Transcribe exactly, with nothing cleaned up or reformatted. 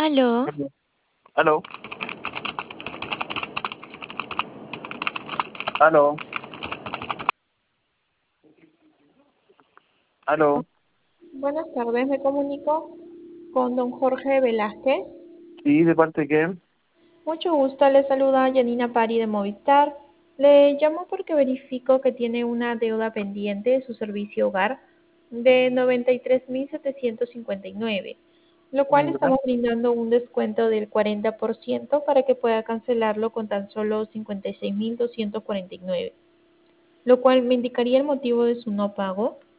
Aló, Aló. Aló. Aló. Aló. Buenas tardes, me comunico con don Jorge Velázquez. Sí, ¿de parte de quién? Mucho gusto, le saluda Janina Pari de Movistar. Le llamo porque verifico que tiene una deuda pendiente de su servicio hogar de noventa y tres mil setecientos cincuenta y nueve, lo cual Mm, ¿verdad? estamos brindando un descuento del cuarenta por ciento para que pueda cancelarlo con tan solo cincuenta y seis mil doscientos cuarenta y nueve, lo cual me indicaría el motivo de su no pago.